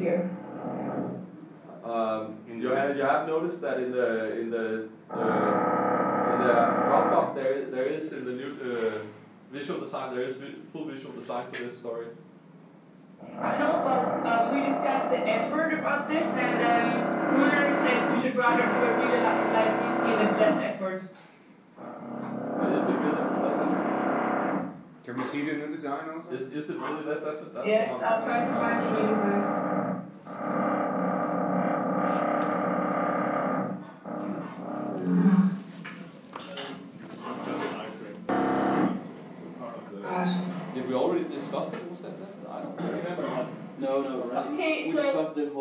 here. You have noticed that in the Dropbox there is in the new visual design, there is full visual design for this story. I know, but we discussed the effort about this, and Ruler said we should rather do a really like this game that's less effort. Is it really less effort? Can we see the new design also? Is it really less effort? That's yes, I'll try to find the new design. Did we already discuss it? Was that effort? I don't remember. No, Okay, we so discussed the whole